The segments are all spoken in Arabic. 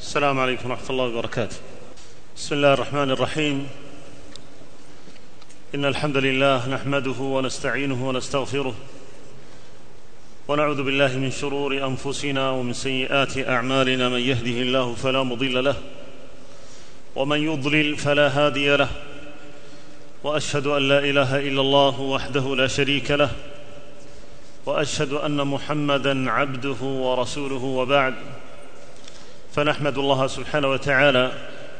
السلام عليكم ورحمة الله وبركاته. بسم الله الرحمن الرحيم. إن الحمد لله نحمده ونستعينه ونستغفره ونعوذ بالله من شرور أنفسنا ومن سيئات أعمالنا. من يهده الله فلا مضل له ومن يضلل فلا هادي له، وأشهد أن لا إله إلا الله وحده لا شريك له، وأشهد أن محمدًا عبده ورسوله، وبعد، فنحمد الله سبحانه وتعالى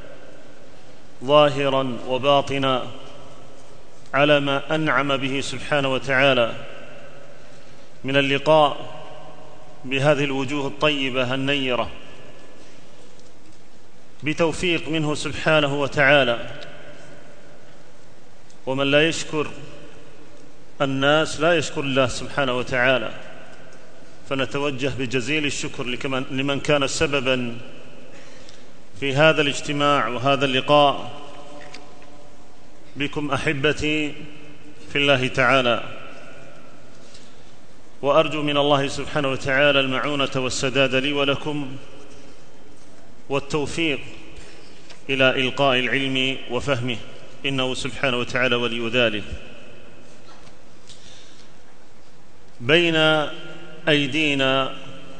ظاهرا وباطنا على ما أنعم به سبحانه وتعالى من اللقاء بهذه الوجوه الطيبة النيرة بتوفيق منه سبحانه وتعالى. ومن لا يشكر الناس لا يشكر الله سبحانه وتعالى، فنتوجه بجزيل الشكر لمن كان سببا في هذا الاجتماع وهذا اللقاء بكم أحبتي في الله تعالى، وأرجو من الله سبحانه وتعالى المعونة والسداد لي ولكم والتوفيق إلى إلقاء العلم وفهمه، إنه سبحانه وتعالى ولي ذلك. بين أيدينا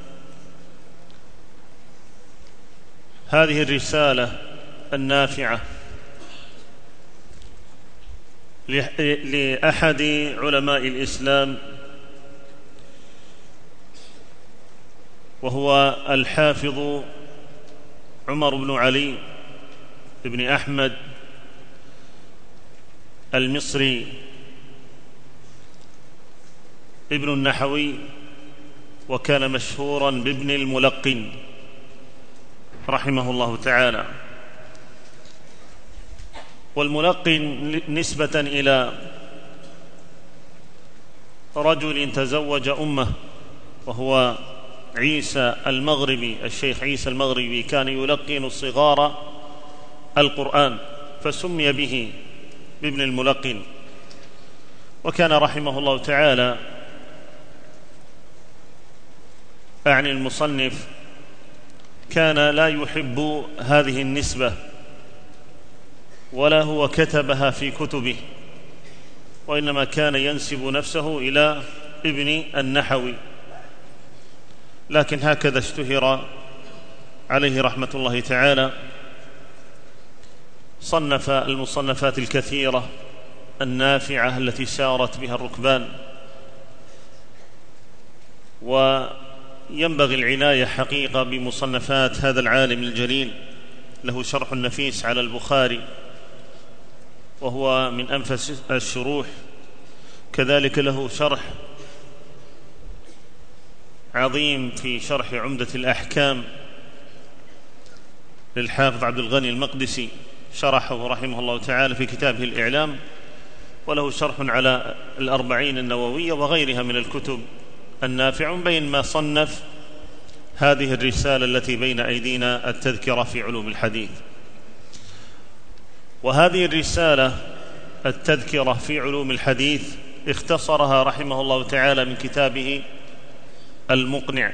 هذه الرسالة النافعة لأحد علماء الإسلام، وهو الحافظ عمر بن علي بن أحمد المصري ابن النحوي، وكان مشهورا بابن الملقن رحمه الله تعالى. والملقن نسبة إلى رجل تزوج أمه، وهو عيسى المغربي، الشيخ عيسى المغربي، كان يلقن الصغار القرآن فسمي به بابن الملقن. وكان رحمه الله تعالى، أعني المصنف، كان لا يحب هذه النسبة ولا هو كتبها في كتبه، وإنما كان ينسب نفسه إلى ابن النحوي، لكن هكذا اشتهر عليه رحمة الله تعالى. صنف المصنفات الكثيرة النافعة التي سارت بها الركبان، وينبغي العناية حقيقة بمصنفات هذا العالم الجليل. له شرح نفيس على البخاري وهو من أنفس الشروح، كذلك له شرح عظيم في شرح عمدة الأحكام للحافظ عبد الغني المقدسي، شرحه رحمه الله تعالى في كتابه الإعلام، وله شرح على الأربعين النووية وغيرها من الكتب النافع. بين ما صنف هذه الرسالة التي بين أيدينا، التذكرة في علوم الحديث. وهذه الرسالة التذكرة في علوم الحديث اختصرها رحمه الله تعالى من كتابه المقنع،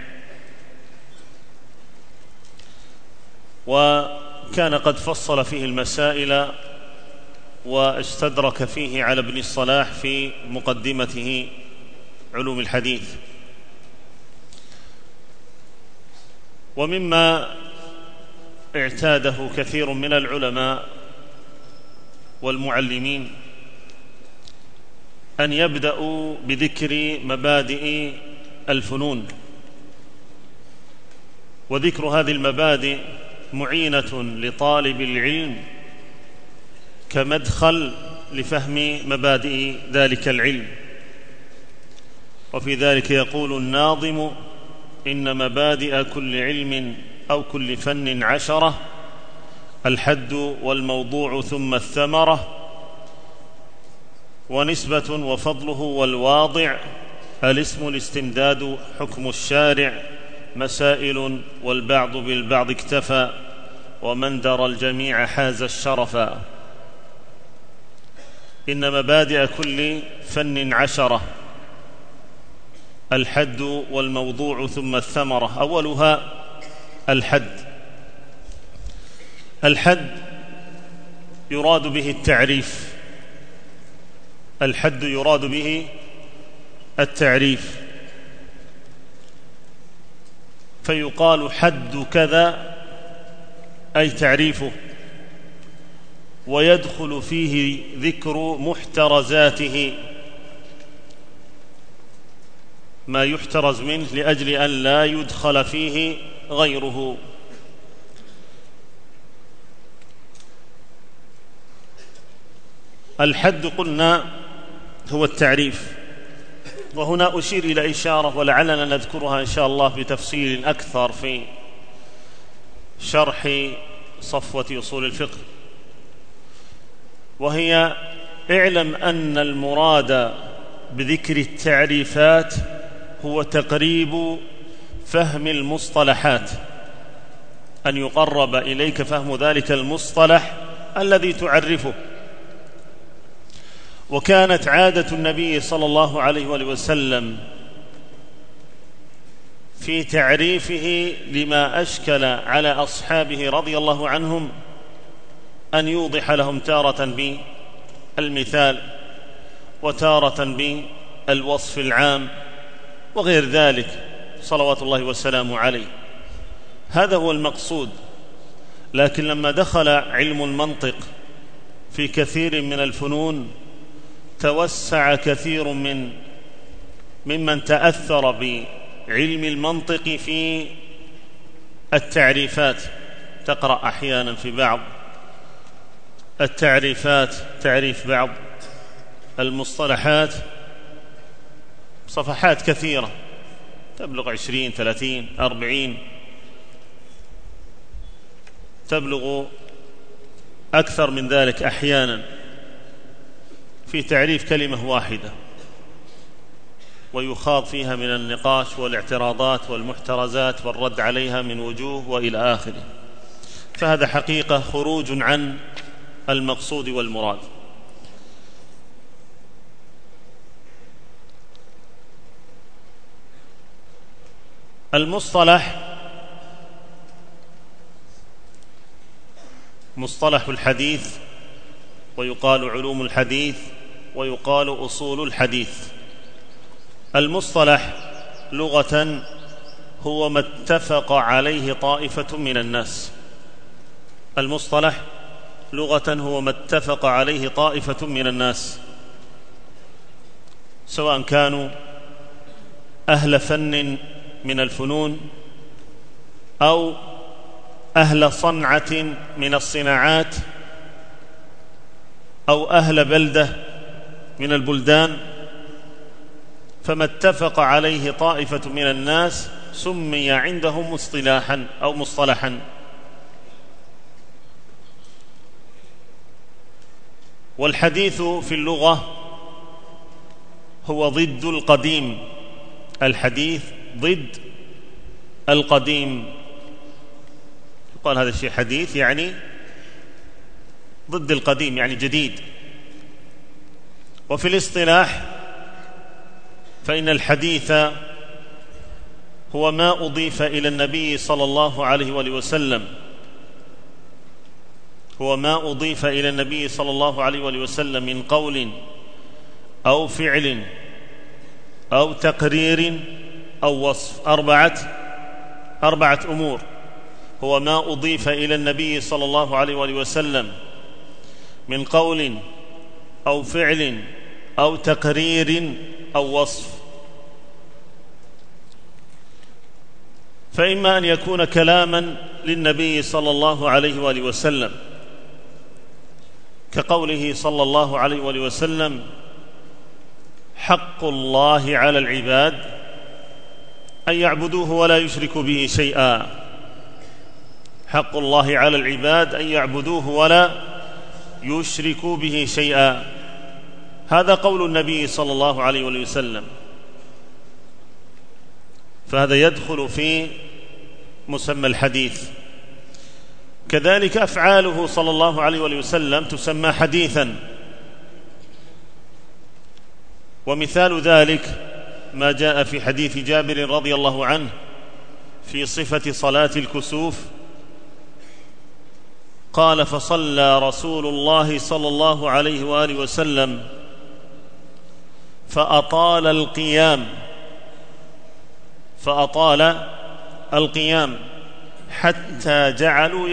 وكان قد فصل فيه المسائل واستدرك فيه على ابن الصلاح في مقدمته علوم الحديث. ومما اعتاده كثير من العلماء والمعلمين أن يبدأوا بذكر مبادئ الفنون، وذكر هذه المبادئ معينة لطالب العلم كمدخل لفهم مبادئ ذلك العلم. وفي ذلك يقول الناظم: إن مبادئ كل علم أو كل فن 10، الحد والموضوع ثم الثمرة، ونسبة وفضله والواضع، الاسم الاستمداد حكم الشارع، مسائل والبعض بالبعض اكتفى، ومن درى الجميع حاز الشرفا. إن مبادئ كل فن 10، الحد والموضوع ثم الثمرة. أولها الحد، الحد يراد به التعريف، الحد يراد به التعريف، فيقال حد كذا أي تعريفه، ويدخل فيه ذكر محترزاته، ما يحترز منه لأجل أن لا يدخل فيه غيره. الحد قلنا هو التعريف، وهنا أشير إلى إشارة ولعلنا نذكرها إن شاء الله بتفصيل أكثر في شرح صفوة أصول الفقه، وهي: اعلم أن المراد بذكر التعريفات هو تقريب فهم المصطلحات، أن يقرب إليك فهم ذلك المصطلح الذي تعرفه. وكانت عادة النبي صلى الله عليه وسلم في تعريفه لما أشكل على أصحابه رضي الله عنهم أن يوضح لهم تارة بالمثال، وتارة بالوصف العام، وغير ذلك صلوات الله وسلامه عليه. هذا هو المقصود. لكن لما دخل علم المنطق في كثير من الفنون توسع كثير ممن تأثر بعلم المنطق في التعريفات. تقرأ أحيانا في بعض التعريفات تعريف بعض المصطلحات صفحات كثيرة تبلغ 20 30 40، تبلغ أكثر من ذلك أحيانا في تعريف كلمة واحدة، ويخاض فيها من النقاش والاعتراضات والمحترزات والرد عليها من وجوه وإلى آخره. فهذا حقيقة خروج عن المقصود والمراد. المصطلح مصطلح الحديث، ويقال علوم الحديث، ويقال أصول الحديث. المصطلح لغة هو ما اتفق عليه طائفة من الناس. المصطلح لغة هو ما اتفق عليه طائفة من الناس، سواء كانوا أهل فن من الفنون أو أهل صنعة من الصناعات أو أهل بلدة من البلدان. فما اتفق عليه طائفة من الناس سمي عندهم اصطلاحا أو مصطلحا. والحديث في اللغة هو ضد القديم. الحديث ضد القديم. يقال هذا الشيء حديث يعني ضد القديم، يعني جديد. وفي الاصطلاح فإن الحديث هو ما أضيف إلى النبي صلى الله عليه وسلم، هو ما أضيف إلى النبي صلى الله عليه وسلم من قول أو فعل أو تقرير أو وصف. أربعة أمور. هو ما أضيف إلى النبي صلى الله عليه وسلم من قول أو فعل أو تقرير أو وصف. فإما أن يكون كلاما للنبي صلى الله عليه وسلم، كقوله صلى الله عليه وسلم: حق الله على العباد أن يعبدوه ولا يشركوا به شيئا. حق الله على العباد أن يعبدوه ولا يشركوا به شيئا. هذا قول النبي صلى الله عليه وسلم، فهذا يدخل في مسمى الحديث. كذلك أفعاله صلى الله عليه وسلم تسمى حديثا. ومثال ذلك ما جاء في حديث جابر رضي الله عنه في صفة صلاة الكسوف. قال: فصلى رسول الله صلى الله عليه وآله وسلم فأطال القيام حتى جعلوا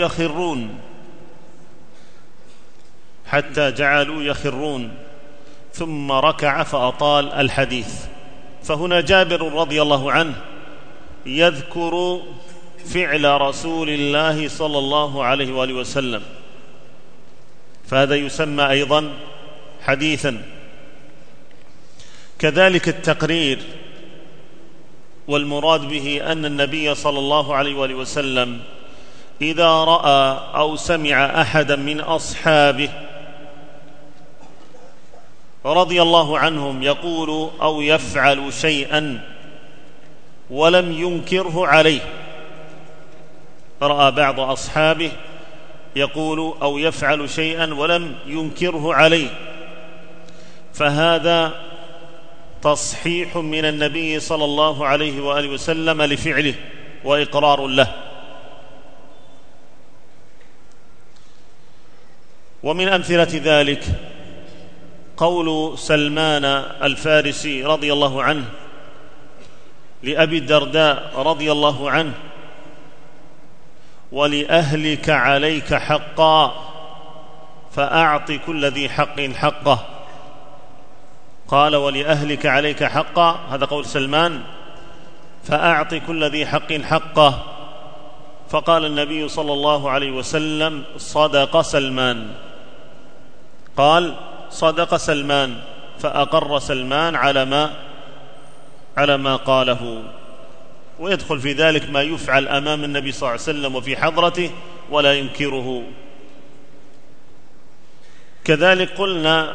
يخرون ثم ركع فأطال الحديث. فهنا جابر رضي الله عنه يذكر فعل رسول الله صلى الله عليه وآله وسلم، فهذا يسمى أيضا حديثا. كذلك التقرير، والمراد به أن النبي صلى الله عليه وآله وسلم إذا رأى أو سمع أحدا من أصحابه رضي الله عنهم يقول أو يفعل شيئا ولم ينكره عليه، رأى بعض أصحابه يقول أو يفعل شيئا ولم ينكره عليه، فهذا تصحيح من النبي صلى الله عليه وآله وسلم لفعله وإقرار له. ومن أمثلة ذلك قول سلمان الفارسي رضي الله عنه لأبي الدرداء رضي الله عنه: ولأهلك عليك حقا فأعط كل ذي حق حقه. قال: ولأهلك عليك حقا، هذا قول سلمان، فأعط كل ذي حق حقه. فقال النبي صلى الله عليه وسلم: صدق سلمان. قال: صدق سلمان، فأقر سلمان على ما قاله. ويدخل في ذلك ما يفعل أمام النبي صلى الله عليه وسلم وفي حضرته ولا ينكره. كذلك قلنا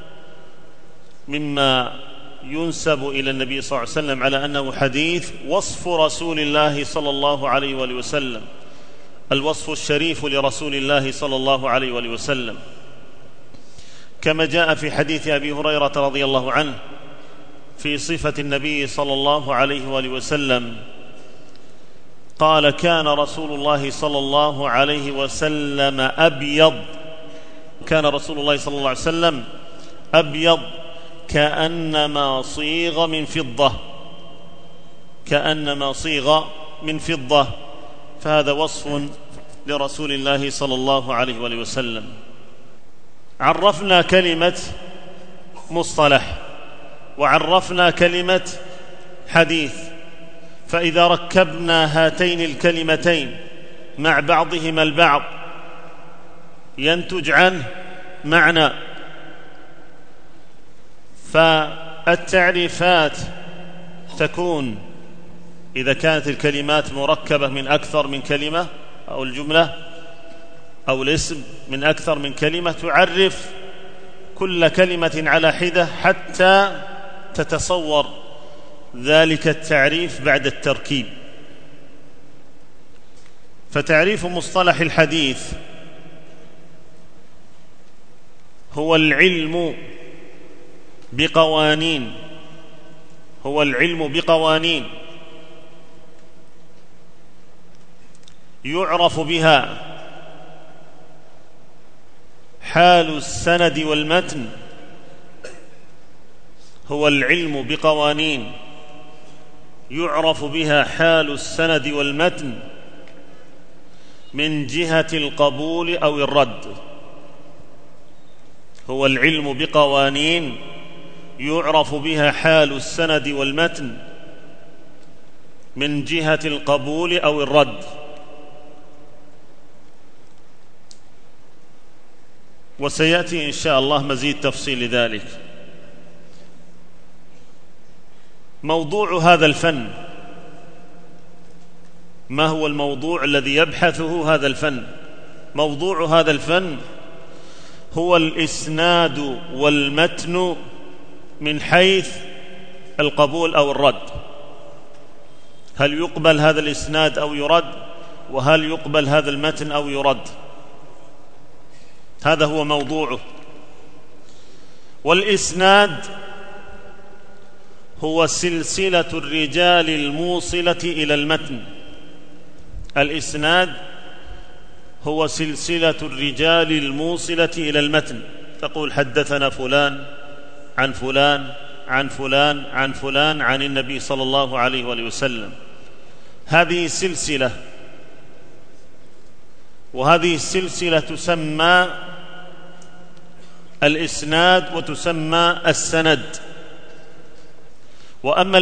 مما ينسب إلى النبي صلى الله عليه وسلم على أنه حديث وصف رسول الله صلى الله عليه وآله وسلم، الوصف الشريف لرسول الله صلى الله عليه وآله وسلم، كما جاء في حديث أبي هريرة رضي الله عنه في صفة النبي صلى الله عليه وآله وسلم. قال: كان رسول الله صلى الله عليه وسلم أبيض، كان رسول الله صلى الله عليه وسلم أبيض كأنما صيغ من فضة، فهذا وصف لرسول الله صلى الله عليه وآله وسلم. عرفنا كلمة مصطلح وعرفنا كلمة حديث، فإذا ركبنا هاتين الكلمتين مع بعضهما البعض ينتج عنه معنى. فالتعريفات تكون إذا كانت الكلمات مركبة من أكثر من كلمة، أو الجملة أو الاسم من أكثر من كلمة، تعرف كل كلمة على حدة حتى تتصور ذلك التعريف بعد التركيب. فتعريف مصطلح الحديث هو العلم بقوانين يعرف بها حال السند والمتن. هو العلم بقوانين يعرف بها حال السند والمتن من جهة القبول أو الرد. هو العلم بقوانين يعرف بها حال السند والمتن من جهة القبول أو الرد. وسيأتي إن شاء الله مزيد تفصيل لذلك. موضوع هذا الفن، ما هو الموضوع الذي يبحثه هذا الفن؟ موضوع هذا الفن هو الإسناد والمتن من حيث القبول أو الرد. هل يقبل هذا الإسناد أو يرد؟ وهل يقبل هذا المتن أو يرد؟ هذا هو موضوعه. والإسناد هو سلسلة الرجال الموصلة إلى المتن. الإسناد هو سلسلة الرجال الموصلة إلى المتن، تقول حدثنا فلان عن فلان عن فلان عن فلان عن النبي صلى الله عليه وآله وسلم. هذه سلسلة، وهذه السلسلة تسمى الإسناد وتسمى السند. وأما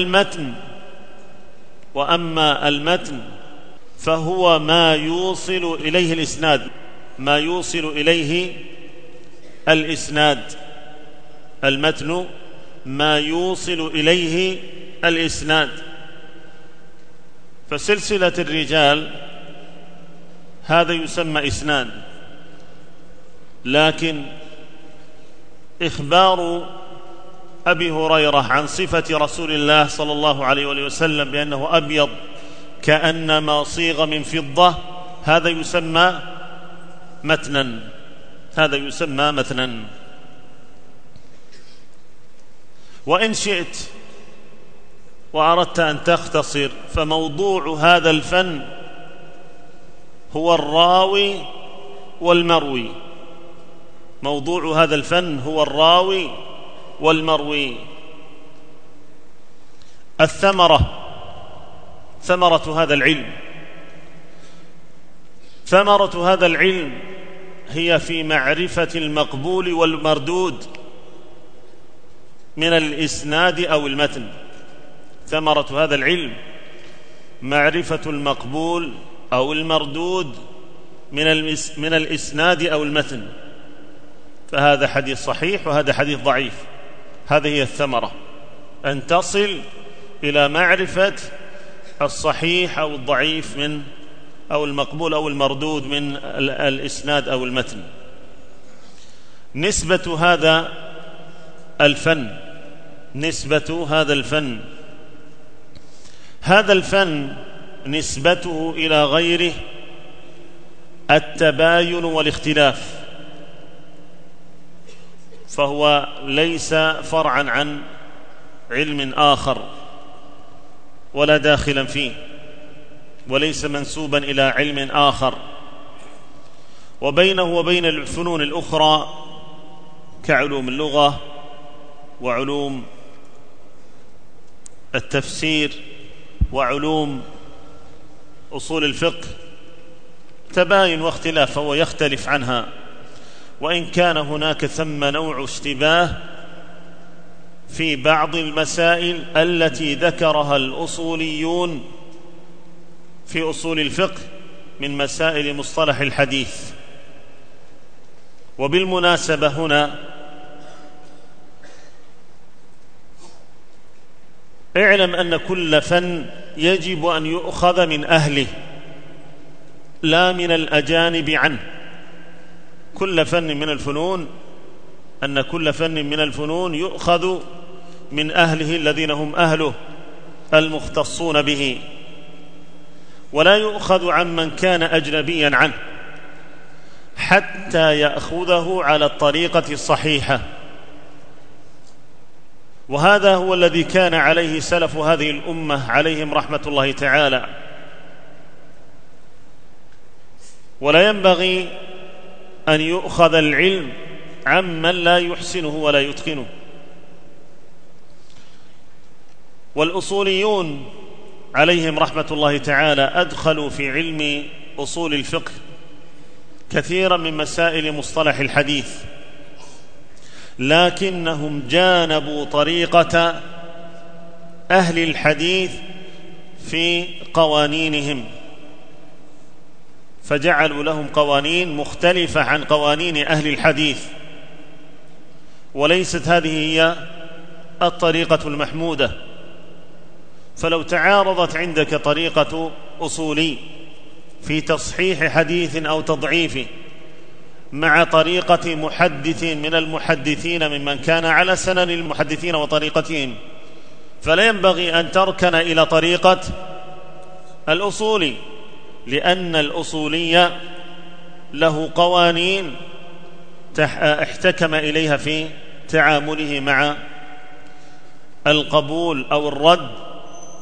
المتن فهو ما يوصل إليه الإسناد، ما يوصل إليه الإسناد. المتن ما يوصل إليه الإسناد. فسلسلة الرجال هذا يسمى إسناد، لكن إخبار أبي هريرة عن صفة رسول الله صلى الله عليه وسلم بأنه أبيض كأنما صيغ من فضة، هذا يسمى متنا، هذا يسمى متنا. وإن شئت وأردت أن تختصر فموضوع هذا الفن هو الراوي والمروي. موضوع هذا الفن هو الراوي والمروي. ثمرة هذا العلم، ثمرة هذا العلم هي في معرفة المقبول والمردود من الإسناد أو المتن. ثمرة هذا العلم معرفة المقبول أو المردود من الإسناد أو المتن. فهذا حديث صحيح وهذا حديث ضعيف. هذه هي الثمرة، أن تصل إلى معرفة الصحيح أو الضعيف أو المقبول أو المردود من الإسناد أو المتن. نسبة هذا الفن، هذا الفن نسبته إلى غيره التباين والاختلاف، فهو ليس فرعا عن علم آخر ولا داخلا فيه، وليس منسوبا إلى علم آخر. وبينه وبين الفنون الأخرى كعلوم اللغة وعلوم التفسير وعلوم أصول الفقه تباين واختلاف، فهو يختلف عنها. وإن كان هناك ثم نوع اشتباه في بعض المسائل التي ذكرها الأصوليون في أصول الفقه من مسائل مصطلح الحديث. وبالمناسبة هنا اعلم أن كل فن يجب أن يؤخذ من أهله لا من الأجانب عنه. كل فن من الفنون يؤخذ من أهله الذين هم أهله المختصون به، ولا يؤخذ عمن كان أجنبيا عنه حتى يأخذه على الطريقة الصحيحة. وهذا هو الذي كان عليه سلف هذه الأمة عليهم رحمة الله تعالى. ولا ينبغي أن يؤخذ العلم عمن لا يحسنه ولا يتقنه. والأصوليون عليهم رحمة الله تعالى أدخلوا في علم أصول الفقه كثيرا من مسائل مصطلح الحديث، لكنهم جانبوا طريقة أهل الحديث في قوانينهم، فجعلوا لهم قوانين مختلفة عن قوانين أهل الحديث، وليست هذه هي الطريقة المحمودة. فلو تعارضت عندك طريقة أصولي في تصحيح حديث أو تضعيفه مع طريقة محدث من المحدثين ممن كان على سنن المحدثين وطريقتهم، فلا ينبغي أن تركن إلى طريقة الأصولي، لأن الأصولي له قوانين احتكم إليها في تعامله مع القبول أو الرد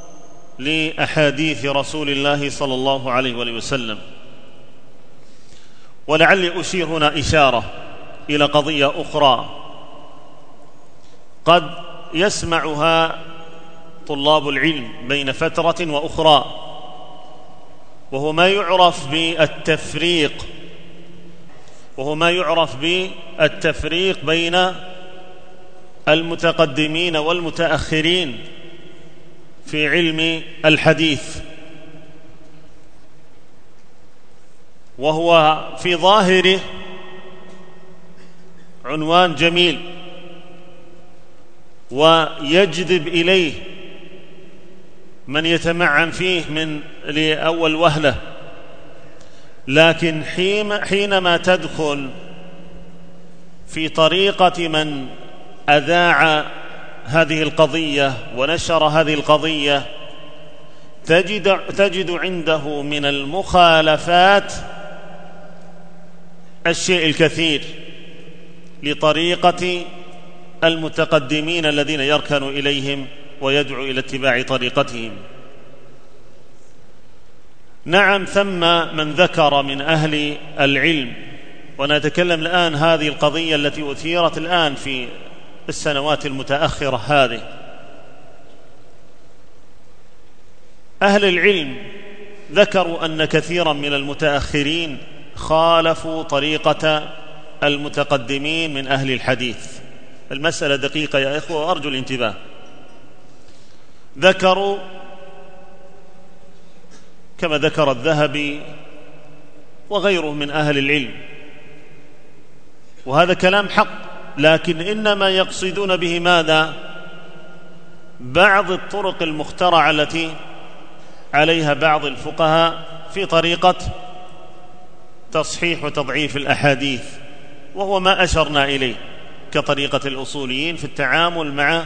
لأحاديث رسول الله صلى الله عليه وسلم. ولعلي أشير هنا إشارة إلى قضية أخرى قد يسمعها طلاب العلم بين فترة وأخرى، وهو ما يعرف بالتفريق بين المتقدمين والمتأخرين في علم الحديث، وهو في ظاهره عنوان جميل ويجذب إليه من يتمعن فيه من لأول وهلة، لكن حينما تدخل في طريقة من أذاع هذه القضية ونشر هذه القضية تجد عنده من المخالفات الشيء الكثير لطريقة المتقدمين الذين يركن إليهم ويدعو إلى اتباع طريقتهم. نعم، ثم من ذكر من أهل العلم، ونتكلم الآن هذه القضية التي أثيرت الآن في السنوات المتأخرة هذه. أهل العلم ذكروا أن كثيرا من المتأخرين خالفوا طريقة المتقدمين من أهل الحديث. المسألة دقيقة يا إخوة وأرجو الانتباه. ذكروا كما ذكر الذهبي وغيره من أهل العلم، وهذا كلام حق، لكن إنما يقصدون به ماذا؟ بعض الطرق المخترعة التي عليها بعض الفقهاء في طريقة تصحيح وتضعيف الأحاديث، وهو ما أشرنا إليه كطريقة الأصوليين في التعامل مع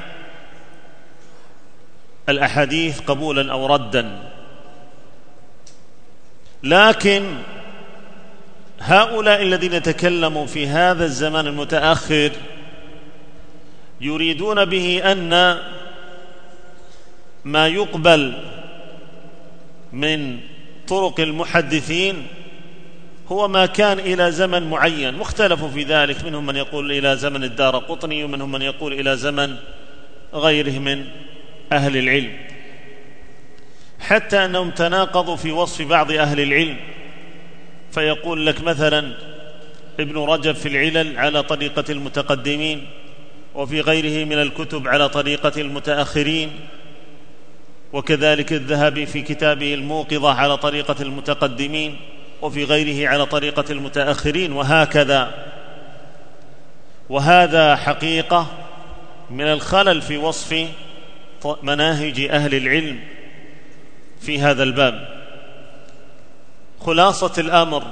الأحاديث قبولا أو ردا. لكن هؤلاء الذين تكلموا في هذا الزمان المتأخر يريدون به أن ما يقبل من طرق المحدثين هو ما كان إلى زمن معين، واختلفوا في ذلك، منهم من يقول إلى زمن الدارقطني ومنهم من يقول إلى زمن غيره من أهل العلم، حتى أنهم تناقضوا في وصف بعض أهل العلم، فيقول لك مثلا ابن رجب في العلل على طريقة المتقدمين، وفي غيره من الكتب على طريقة المتأخرين، وكذلك الذهبي في كتابه الموقظة على طريقة المتقدمين، وفي غيره على طريقة المتأخرين، وهكذا. وهذا حقيقة من الخلل في وصف مناهج أهل العلم في هذا الباب. خلاصة الأمر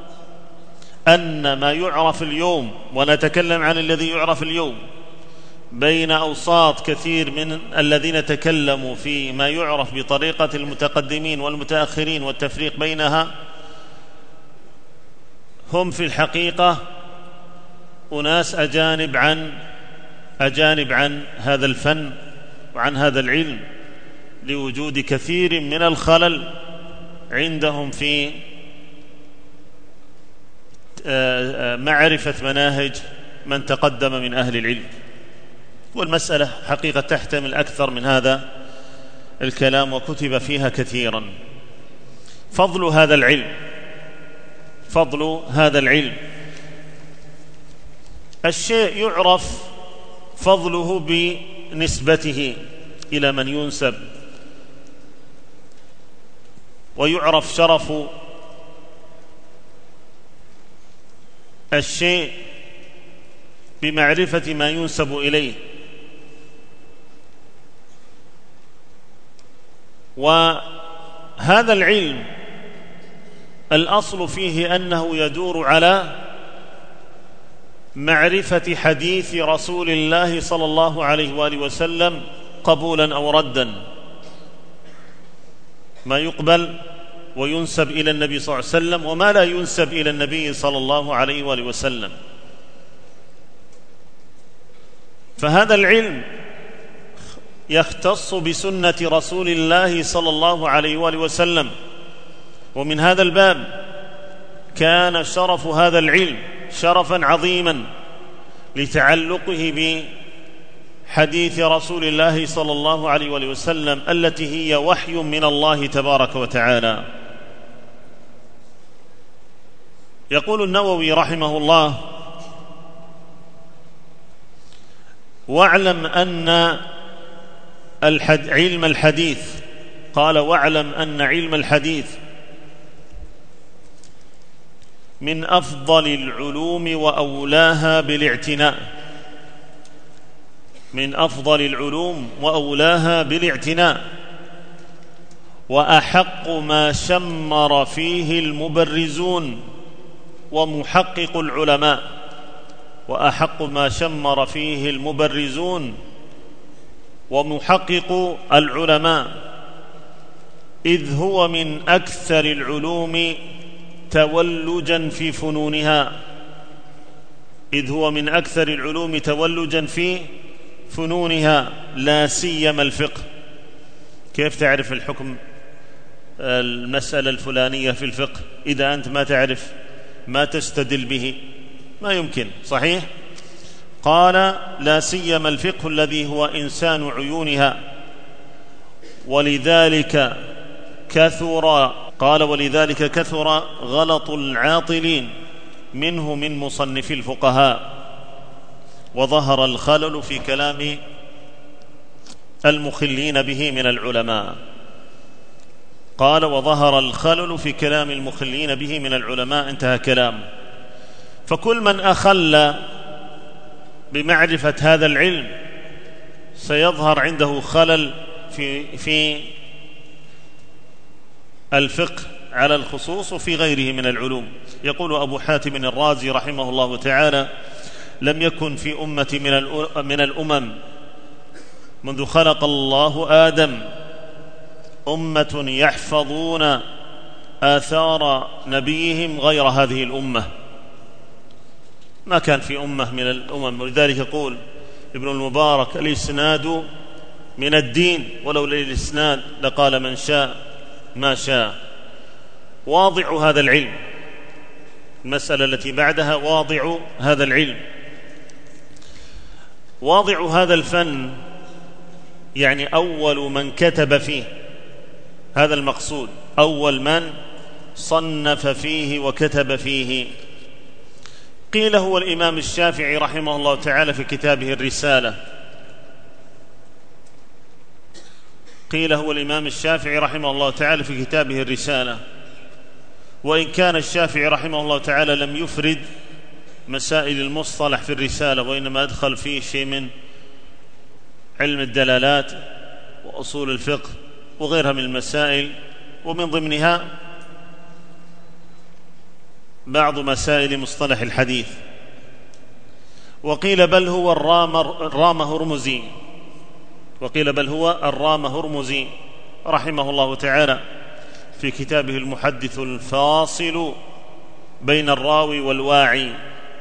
أن ما يعرف اليوم، ونتكلم عن الذي يعرف اليوم بين أوساط كثير من الذين تكلموا في ما يعرف بطريقة المتقدمين والمتأخرين والتفريق بينها، هم في الحقيقة أناس أجانب عن هذا الفن وعن هذا العلم، لوجود كثير من الخلل عندهم في معرفة مناهج من تقدم من أهل العلم. والمسألة حقيقة تحتمل أكثر من هذا الكلام، وكتب فيها كثيرا. فضل هذا العلم الشيء يعرف فضله بنسبته إلى من ينسب، ويعرف شرف الشيء بمعرفة ما ينسب إليه. وهذا العلم الأصل فيه أنه يدور على معرفة حديث رسول الله صلى الله عليه وآله وسلم قبولا أو ردا، ما يقبل وينسب إلى النبي صلى الله عليه وسلم وما لا ينسب إلى النبي صلى الله عليه وآله وسلم. فهذا العلم يختص بسنة رسول الله صلى الله عليه وآله وسلم. ومن هذا الباب كان شرف هذا العلم شرفا عظيما لتعلقه بحديث رسول الله صلى الله عليه وسلم التي هي وحي من الله تبارك وتعالى. يقول النووي رحمه الله: واعلم أن علم الحديث، قال: واعلم أن علم الحديث من أفضل العلوم وأولاها بالاعتناء، من أفضل العلوم وأولاها بالاعتناء، وأحق ما شمر فيه المبرزون ومحقق العلماء، وأحق ما شمر فيه المبرزون ومحقق العلماء، إذ هو من أكثر العلوم تولجا في فنونها، إذ هو من أكثر العلوم تولجا في فنونها، لا سيما الفقه. كيف تعرف الحكم المسألة الفلانية في الفقه إذا أنت ما تعرف ما تستدل به؟ ما يمكن، صحيح؟ قال: لا سيما الفقه الذي هو إنسان عيونها، ولذلك كثر غلط العاطلين منه من مصنف الفقهاء، وظهر الخلل في كلام المخلين به من العلماء. قال: وظهر الخلل في كلام المخلين به من العلماء، انتهى كلام. فكل من أخل بمعرفة هذا العلم سيظهر عنده خلل في الفقه على الخصوص وفي غيره من العلوم. يقول أبو حاتم الرازي رحمه الله تعالى: لم يكن في أمة من الأمم منذ خلق الله آدم أمة يحفظون آثار نبيهم غير هذه الأمة. ما كان في أمة من الأمم. ولذلك يقول ابن المبارك: الإسناد من الدين، ولولا الإسناد لقال من شاء ما شاء. واضع هذا العلم، المسألة التي بعدها واضع هذا العلم، واضع هذا الفن، يعني أول من كتب فيه، هذا المقصود، أول من صنف فيه وكتب فيه. قيل هو الإمام الشافعي رحمه الله تعالى في كتابه الرسالة، قيل هو الإمام الشافعي رحمه الله تعالى في كتابه الرسالة. وإن كان الشافعي رحمه الله تعالى لم يفرد مسائل المصطلح في الرسالة، وإنما أدخل فيه شيء من علم الدلالات وأصول الفقه وغيرها من المسائل، ومن ضمنها بعض مسائل مصطلح الحديث. وقيل بل هو الرام هرمزي، وقيل بل هو الرام هرمزي رحمه الله تعالى في كتابه المحدث الفاصل بين الراوي والواعي،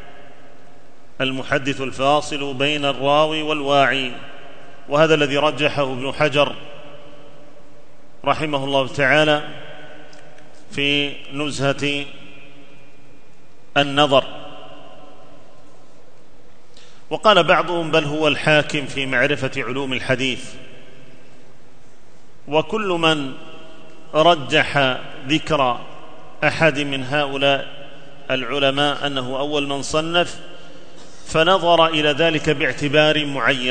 المحدث الفاصل بين الراوي والواعي. وهذا الذي رجحه ابن حجر رحمه الله تعالى في نزهة النظر. وقال بعضهم بل هو الحاكم في معرفة علوم الحديث. وكل من رجح ذكر أحد من هؤلاء العلماء أنه أول من صنف فنظر إلى ذلك باعتبار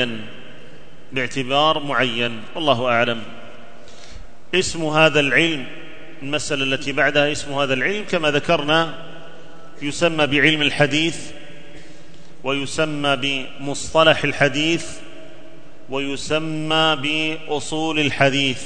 معين، والله أعلم. اسم هذا العلم، المسألة التي بعدها، اسم هذا العلم كما ذكرنا يسمى بعلم الحديث، ويسمى بمصطلح الحديث، ويسمى بأصول الحديث.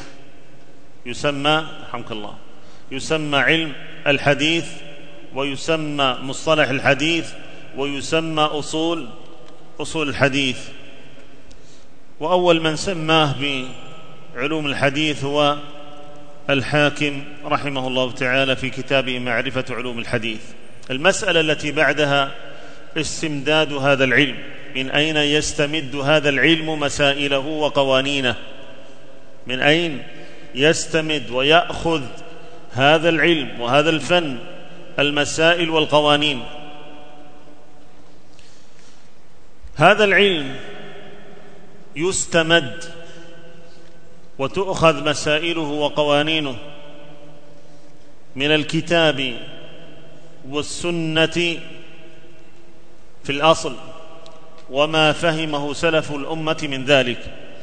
يسمى رحمك الله، يسمى علم الحديث، ويسمى مصطلح الحديث، ويسمى أصول الحديث. وأول من سماه بعلوم الحديث هو الحاكم رحمه الله تعالى في كتابه معرفة علوم الحديث. المسألة التي بعدها استمداد هذا العلم، من أين يستمد هذا العلم مسائله وقوانينه، من أين يستمد ويأخذ هذا العلم وهذا الفن المسائل والقوانين. هذا العلم يستمد وتؤخذ مسائله وقوانينه من الكتاب والسنة في الأصل، وما فهمه سلف الأمة من ذلك.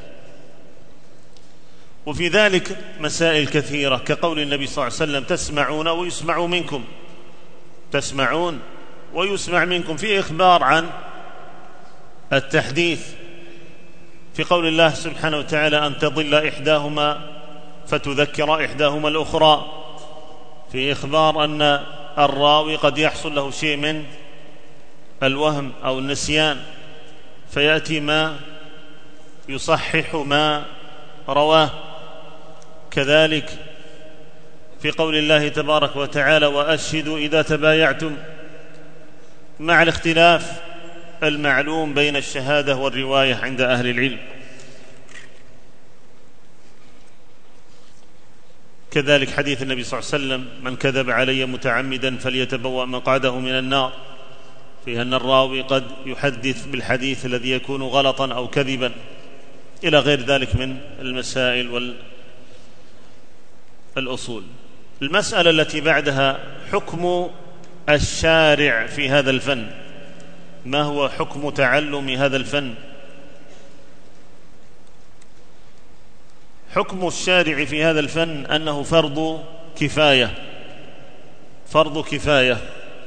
وفي ذلك مسائل كثيرة، كقول النبي صلى الله عليه وسلم: تسمعون ويسمع منكم، تسمعون ويسمع منكم، في إخبار عن التحديث. في قول الله سبحانه وتعالى: أن تضل إحداهما فتذكر إحداهما الأخرى، في إخبار أن الراوي قد يحصل له شيء من الوهم أو النسيان، فيأتي ما يصحح ما رواه. كذلك في قول الله تبارك وتعالى: وأشهدوا إذا تبايعتم، مع الاختلاف المعلوم بين الشهادة والرواية عند أهل العلم. كذلك حديث النبي صلى الله عليه وسلم: من كذب علي متعمدا فليتبوأ مقعده من النار، فيها أن الراوي قد يحدث بالحديث الذي يكون غلطا أو كذبا، إلى غير ذلك من المسائل والأصول. المسألة التي بعدها حكم الشارع في هذا الفن. ما هو حكم تعلم هذا الفن؟ حكم الشارع في هذا الفن أنه فرض كفاية، فرض كفاية،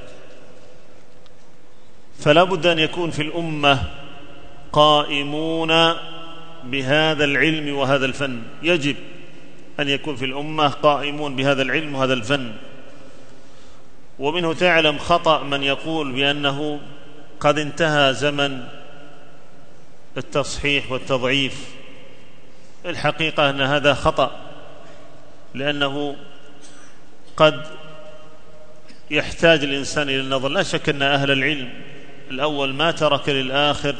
فلا بد أن يكون في الأمة قائمون بهذا العلم وهذا الفن. يجب أن يكون في الأمة قائمون بهذا العلم وهذا الفن. ومنه تعلم خطأ من يقول بأنه قد انتهى زمن التصحيح والتضعيف. الحقيقة أن هذا خطأ، لأنه قد يحتاج الإنسان إلى النظر. لا شك أن أهل العلم الأول ما ترك للآخر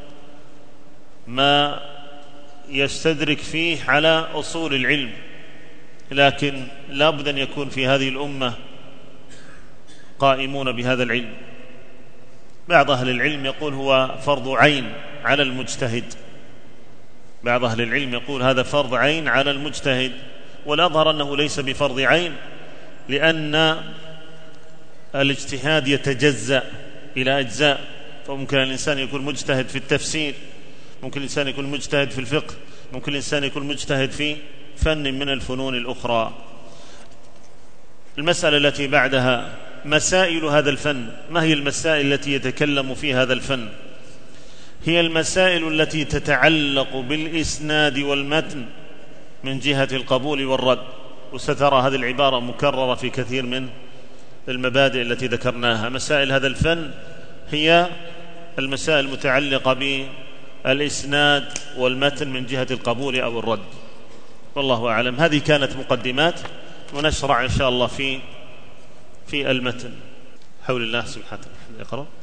ما يستدرك فيه على أصول العلم، لكن لا بد أن يكون في هذه الأمة قائمون بهذا العلم. بعض أهل العلم يقول هو فرض عين على المجتهد، بعض أهل العلم يقول هذا فرض عين على المجتهد، والأظهر أنه ليس بفرض عين، لأن الاجتهاد يتجزأ إلى أجزاء. فممكن الإنسان يكون مجتهد في التفسير، ممكن الإنسان يكون مجتهد في الفقه، ممكن الإنسان يكون مجتهد في فن من الفنون الأخرى. المسألة التي بعدها مسائل هذا الفن. ما هي المسائل التي يتكلم فيها هذا الفن؟ هي المسائل التي تتعلق بالإسناد والمتن من جهة القبول والرد. وسترى هذه العبارة مكررة في كثير من المبادئ التي ذكرناها. مسائل هذا الفن هي المسائل المتعلقة بالإسناد والمتن من جهة القبول أو الرد. والله أعلم. هذه كانت مقدمات، ونشرع إن شاء الله في المتن. حول الله سبحانه وتعالى. اقرأ.